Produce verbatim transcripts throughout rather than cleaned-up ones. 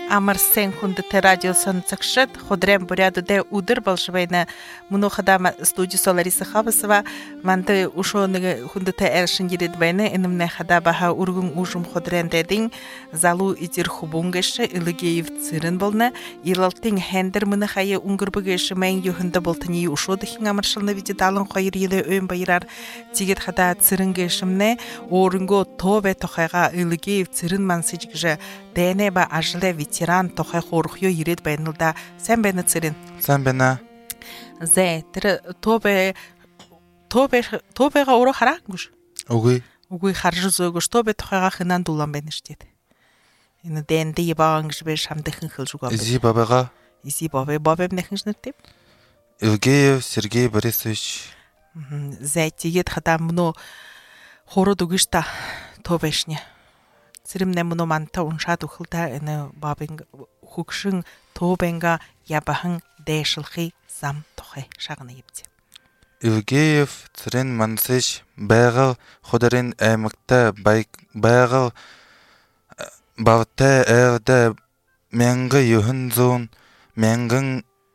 Амарсен хундыты радиосын цакшыт, ходрем бурядуде удыр балшыбайна муну хадама студио Лариса Хабасова, манты ушоныгы хундыты эршин гиридбайны, инымне хадабаха ургун ужум ходрен дедин, залу идир хубунгешы, илыгеев цирын болны, илалтин хендер мыны хае унгырбыгешы мәйн юхында болтыни ушодыхин амаршылны видедалын қойыр елі өйн байырар, тигет хада цирынгешімне, орынго тобе тохайға илыгеев цирын мансыжгіжі, дәне ба ажылы ветеран тохай хорухё ирет байнылда сән бәні цирин. Сән бәні. Зә, тірі тобе, тобе, тобеға оры қара күш? Угой. Угой қаржы зөгіш, тобе тохайға қынан дулан бәні штеді. Ені дәнді ебаған күш бәр шамдықын қыл жүға бәді. Изи бабаға? Изи бабе, бабем нәхін жныртеп? Илгеев Сергей Борисович. Зә, тегет қада мұны хору дугышта тобешне. Сиримне мұны манта ұншад ұқылда әні бабен хукшын тобенға ябахын дәшілхи зам тұхай шағыны епте. Илгеев цирин мансыш бәғыл қодарин әмікті бәғыл бавты әғді мәңгі юхын зон мәңгін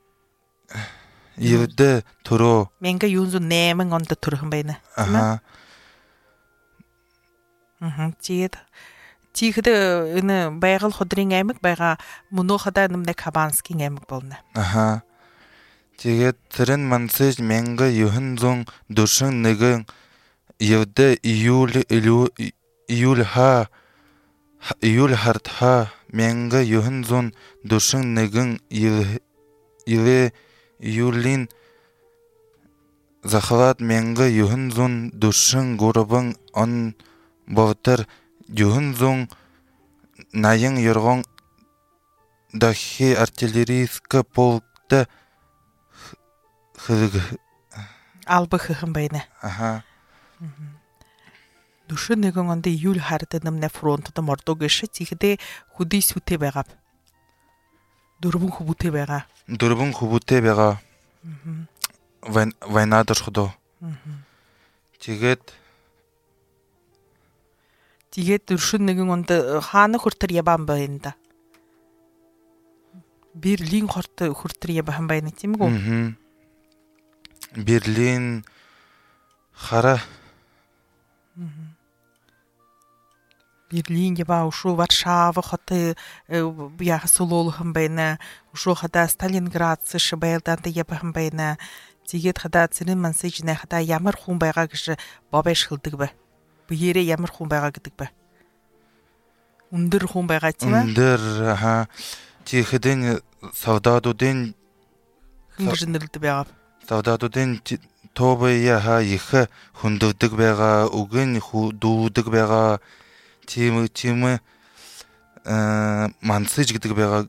евді тұру. Мәңгі юхын зон нәмін онда тұрғын бәйні. Аха. Тиет. Тихіді үні бәғыл қодарин әмік бәға мұны қада нымда кабанскин әмік болны. Аха. Тегет цирин мансыш мәңгі юхын зон душын нігін евді июль ха июль хартха мәңгі юхын зон душын нігін иле июлин захват мәңгі юхын зон душын горбын он бавтыр юхын зон найын йырғын дахи артиллерийскі полкты хызығы. Албы хыхын бәйні. Аха. Душын нігін онда июль харды нымне фронтыды мордо гышы тихіде худи сүте бәғап. Дұрбын хубуте бәға. Дұрбын хубуте бәға. Вайнадыр худо. Тегет Тигет дұршын нігін онда ханы құртыр ебан бәйінді. Берлин құртыр ебан бәйіні тем ғо? Берлин қара. Берлин еба ұшу Варшава қоты яғы сололығын бәйіні. Ұшу қада Сталинград сышы бәйілданды ебан бәйіні. Тигет қада цирин мансыжіне қада ямыр құн байға кіші бабай шылдығы бә. Bu yere yamır xumbayğa gidik be. Undur xumbayğa tiyma? Undur, aha. Tiyxidin savdadudin... Xingijindirildi beğab. Savdadudin tobaya ha yixi xunduvdik beğa, ugin xuduvdik beğa, tiymi tiymi mansıj gidik beğa.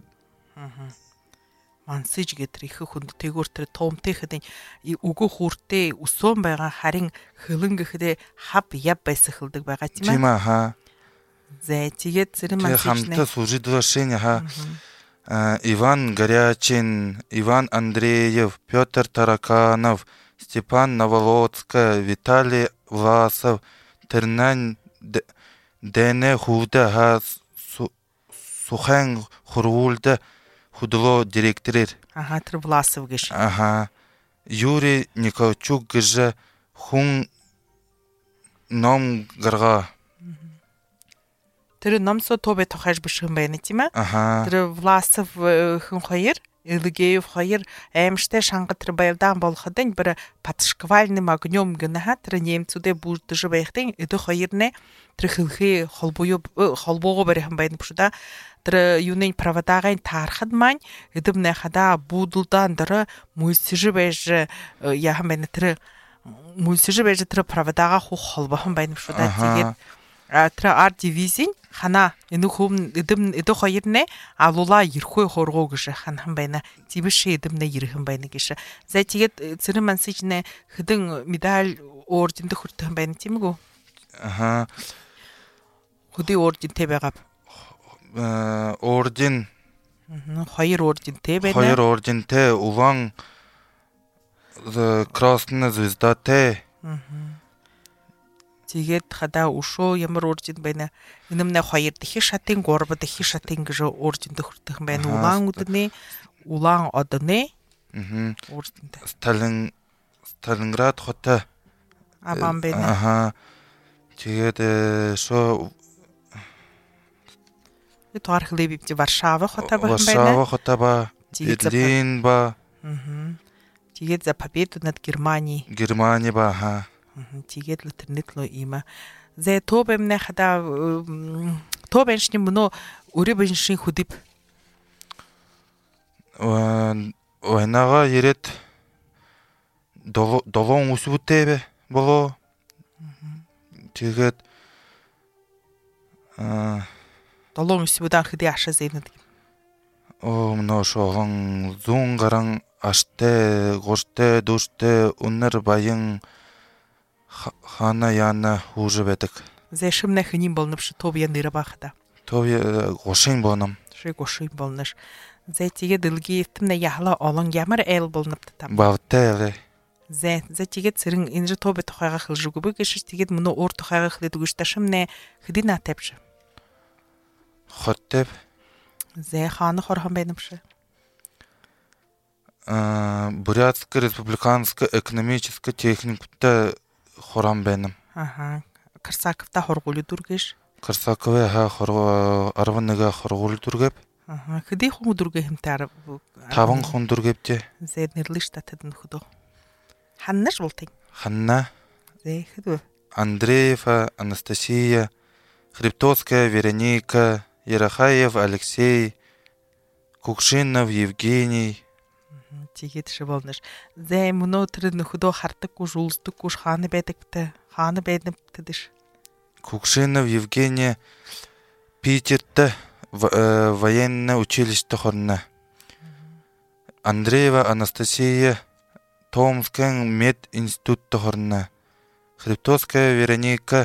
Мансыж гэтрихы хүнд тэгүртэр томтэй хэдэн үгü хүртээ өсөн байгаа харин хөлөн гэхдээ хав яв байсахылдаг байгаа тийм ээ. Тийм аа. За тэгээд зэрэг мансыжнэ. Хамтаа служидва шиня ха. Иван Горячин, Иван Андреев, Петр Тараканов, Степан Новолоцкий, Виталий Власов, Тернань Дене Худа ха Сухан Хурулда Худыло директорер. Ага, тір Власов геш. Ага. Юрий Николчук геже хун ном гарга. Тірі номсо тобе тохаш бішігін бәйіні тима? Ага. Тірі Власов хын қойыр, Илгеев қойыр, әміште шаңғы тірі байылдан болғадың бірі патышквальным огнем гіна, тірі немцуде бұждыжы байықтың, үді қойырне тірі хылхи холбоғы бәріхін бәйіні пұшыда. Тірі юнен правадағайн тархадмань, үдім нәхада будылдан дыры мүйсіжі бәжі, яғын бәйіні тірі мүйсіжі бәжі тірі правадаға ху холбағын бәйіні пұшыда тегет. Тірі ар дивизин, хана, үдім үді қойырне, алула ерхой хорғо кіші ханхын бәйіні, тибіші үдімне ерхін бәйіні кіші. Зай тегет цірі мансыжіне хыдың медаль орденді хүртіхін бәйіні темі го? Ага. Худи орден тебеғап. Орден. Hayır орден те бәйіні? Hayır орден те, улан Красная звезда те. Тэгээд хада ушоо ямар ууржинд байна. Энэмнэ хоёр дахин шатын гурав дахин шатын гэж ууржинд төхөрдөх юм байна. Улаан үднэ, улаан одны. Мгм. Ууржинд. Сталин Сталинград хоттой. Абан байна. Аха. Тэгээд э, шо Туар хлебивти Варшава хота байна. Варшава хоттой ба. Тэгээд за Берлин ба. Мгм. Тэгээд за победу над Германией. Германия ба. Аха. Мгм. Тэгээд л тэрнэт лөө има. Зэ тобэмнэ хада тобэншни мөнөө өрөө бэншин хөдөв. Войнага ирээд долоон үсвүтэй болоо. Тэгээд аа Долоон өсвөдөн хэдий ашаа зэнэд. оо нөө шогон зүүн гаран аштай гуртай дүүштэй өнөр баян хана яна хуже байдаг. Зэ шимнэ хинин болнопш тоб я нэрэ бахта. Төв гошин боном. Ши гошин болнош. Зэ тэгээд илгийтмнэ яхла олон ямар айл болнопт там. Бавтай. Зэ зэ тэгээд цэрэн энэ тобе тухайга хилжүгүбэ гэшиш тэгээд мөнөө уур тухайга хилээд үгүйштэй шимнэ хэдий натавч. Хоттэв. Зэ хааны хорхон байнамш. Аа Бурятская республиканская экономическая техникумтай хорон байна. Аха. Карсаковта хоргууль дүргэж. Карсакове ха хорго арван нэг хоргуул дүргэв. Аха. Хэдий хүн дүргэ хэмтэй таван хүн дүргэвтэй. Зэ нэрлэж татад нөхдөө. Ханнаш болтыг. Ханна. Зэ хэдвэ. Андреева Анастасия, Хребтовская Вероника, Ярахаев Алексей, Кукшинов Евгений. Тэгээд шиг болнош. Зэ мөнөө тэр нөхдөө хардаггүй жуулдаггүй хааны байдагтай. Хааны байдагтэйш. Кукшинов Евгения Питерте военное училище хорна. Андреева Анастасия Томский мединститут хорна. Хребтовская Вероника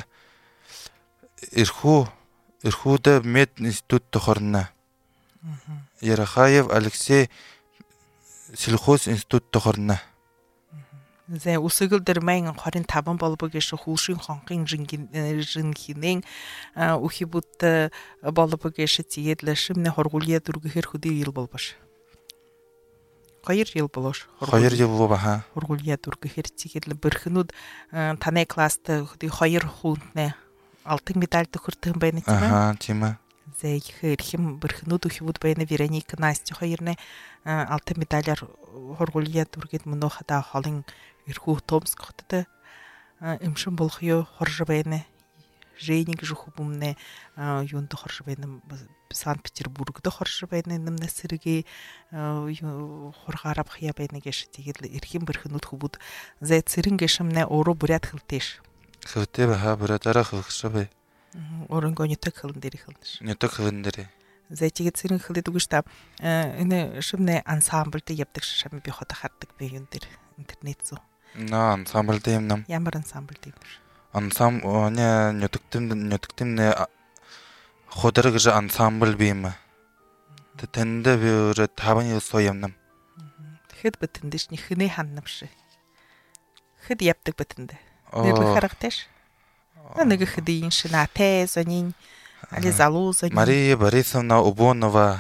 Ирху Ирхуда мединститут хорна. Ярахаев Алексей сельхоз институт хорна. Зэ үсгэл дэрмэн хорин таван болбог гэш хүүшин хонхын жингин жинхинэн үхибут болбог гэш тэгээд л шимнэ хоргуулья дүргэхэр хөдий ил болбош. Хоёр ил болош. Хоёр ил болбаха. Хоргуулья дүргэхэр тэгээд л бэрхнүүд таны класст хөдий хоёр хүннэ алтын медаль төхөртөн байна тийм ээ. Аха, тийм ээ. Зэ ихэр хэм бэрхнүүд үхибут байна Вероника Настя хоёрны алтын медалаар хоргуулья дүргэд мөнөө хата холын Ирхүү Томск хоттой эмшин болох юу хорж байна. Женик жухбумнэ юунд хорж байна. Санкт-Петербургд хорж байна. Нэмнэ сэргээ хоргаарав хя байна гэж тэгээд эрхэм бэрхнүүд хөвд зэ цэрэн гэшмнэ өөрөө бурят хилтэш. Хөвтэй баха буратаараа хөвсөв. Оронгоо нэтэг хилэн дээр хилнэш. Нэтэг хилэн дээр. Зэ тэгээд цэрэн хилээд үгүй штаб энэ шимнэ ансамблд явдаг шам би хот хардаг би юун дээр интернет зөө. На ансамблд юм нам. Ямар ансамблд юм бэ? Ансам оня нөтгтөм нөтгтөм нэ ходар гэж ансамбл бим. Тэнд би өөр таван ёсоо юм нам. Тэгэхэд бэтэндэж нэхнээ ханнамш. Хэд явдаг бэтэнд. Нэрлэх харагташ. Нэг хэдийн шинатэй зонин али залуза. Мария Борисовна Убонова,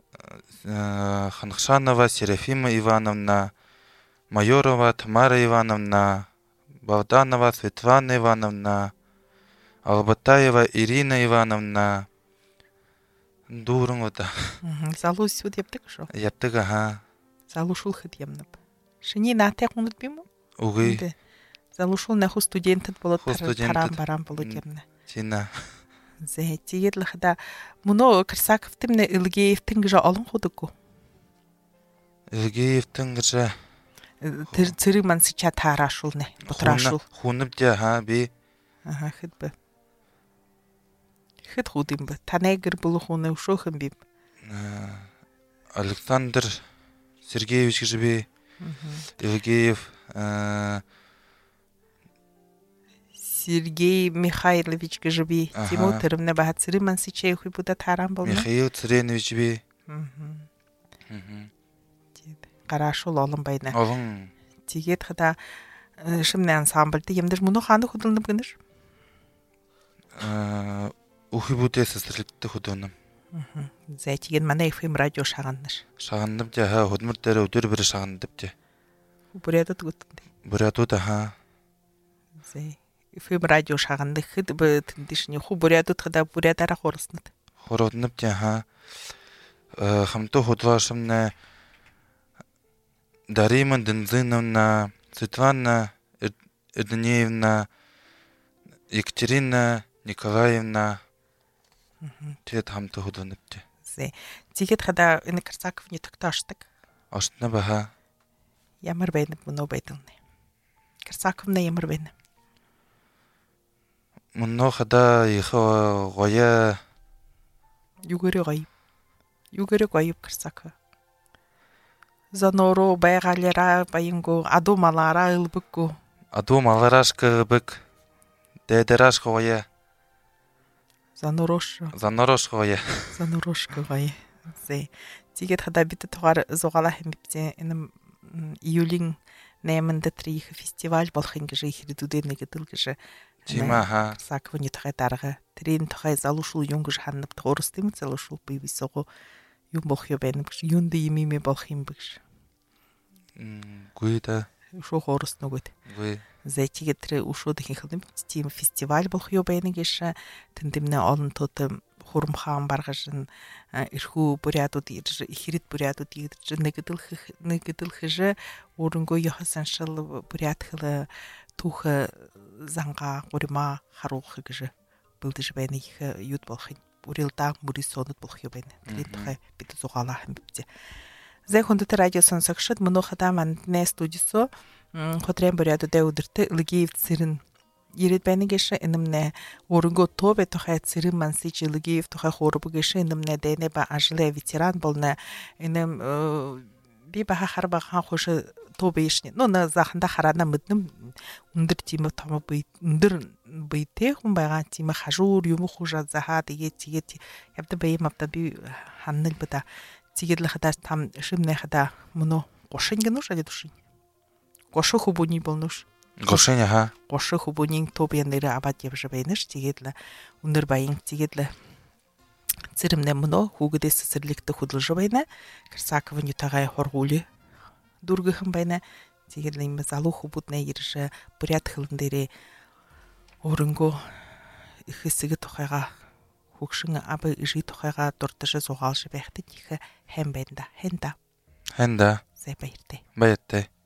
Ханхшанова Серафима Ивановна, Майорова Тамара Ивановна, Богданова Светлана Ивановна, Албатаева Ирина Ивановна. Дуран ота. Залуз сүд явдаг шүү. Явдаг аха. Залушул хэд ямнаб. Шиний наатай хүнэд бим үү? Үгүй. Залушул наху студентэд болоод таран баран болоод ямна. Чина. Зэ тэгээд л хада мөнөө Карсаковтын Илгеевтэн гэж олон худаггүй. Илгеевтэн гэж тэр цэрэг манс ча таараашулнэ. Бутраашул. Хүнэвдэ хаа би. Аха хэд бэ. Хэд худ юм бэ? Танай гэр бүл хүнэ өшөөхөн би. Александр Сергеевич гэж би. Илгеев Сергей Михайлович гэж би. Тиму тэрмнэ баха цэрэг манс ча их буда таран болно. Михаил Цэрэнович би. Гараашул олон байна. Олон. Тэгээд хада шимнэ ансамблд юмдэр мөнөө хааны хөдөлнөм гэнэш. Аа үхибүүдээс сэсрэлттэй хөдөөнөм. За тэгээд манай эф эм радио шагандаш. Шагандам те хаа хөдмөр дээр өдөр бүр шагандам те. Бүрядад гүтэнтэй. Бүрядууд хаа. За эф эм радио шагандах хэд тэндишний ху бүрядууд хада бүрядараа хурснат. Хороднап те хаа. Хамту хөдвашмна Дарима Дензиновна, Светлана Эднеевна, Екатерина Николаевна тэгээд хамтаа хөдөөнөдтэй. Зэ. Тэгээд хада энэ Корсаковны тогтоо очдаг. Очтна баха. Ямар байна мөн үү байдаг нэ. Корсаковна ямар байна? Мөн хада их гоя Югэрэ гоё. Югэрэ гоё Корсаков. Заноро байгалера баянгу аду малара илбэггу. Аду маларашка бэг дэдэраш гоя. Занорош. Занорош гоя. Занорош гоё. Зэ. Тэгээд хада бид тугаар зугаалаа хэмбэзэн энэ июлийн найманд трих фестиваль болохын гэж ихэрэдүүдээ нэгдэл гэж. Тима ха. Корсаковны тухай дарга. Тэрийн тухай залуушул юм гэж ханап туурс тийм залуушул бие бисого юм болох юм байна гэж. Юунд юм юм болох юм бэ гэж. Мм гүйдэ. Шуу хоорс нүгэд. Гүй. Зэтигээ тэр ушууд их хэм тийм фестиваль болох юм байна гэж тэндэмнэ олон тот хурам хаан баргаж эрхүү бүрядууд ихэрэд бүрядууд ирж нэгдэлх нэгдэлхэж өрөнгөө яхасаншил бүрядхэл түүх занга гурма харуухыг гэж бэлдэж байна их юуд болох юм. Бүрэлдаа мөрис сонод болох юм байна. Тэгээд тухай бид зугаалаа хэм бивзээ. Зэ хүндэт радио сонсогчд мөнөө хадаа мандны студиосо хотрын бүрядуудаа өдөртөө Илгиев цэрэн ирээд байна гэж энэмнэ өрөнгөө товэ тухай цэрэн мансич Илгиев тухай хорбог гэж энэмнэ дэнэ ба ажлаа ветеран болна энэм би ба харба хан хош товэшни но на заханда харана мэднэм өндөр тийм том бий өндөр бийтэй хүн байгаа тийм хажуур юм хужа захаа тэгээ тэгээд явда бай мавда би ханнал бада тэгээд л хадаа там шимнэ хадаа мөнөө гошин гэнүш ади душин гошо хубуни болнуш Гошин ха. Гошо хубунин тобьян нэрэ абад явж байнаш тэгээд л өндөр баян тэгээд л цэрэмнэ мөнөө хүүгдээс сэрлэгтэй хөдөлж байна. Корсаковны тагай хоргуули дүргхэн байна. Тэгээд л юм залуу хүүбуднэ ирж бүряд хөлн дээрээ өрөнгөө их хэсэг тухайга хөгшин абы ижи тухайга дурдаж зугаалж байхад их хэм байна да. Хэнда. Хэнда. Зэ баяртай. Баяртай.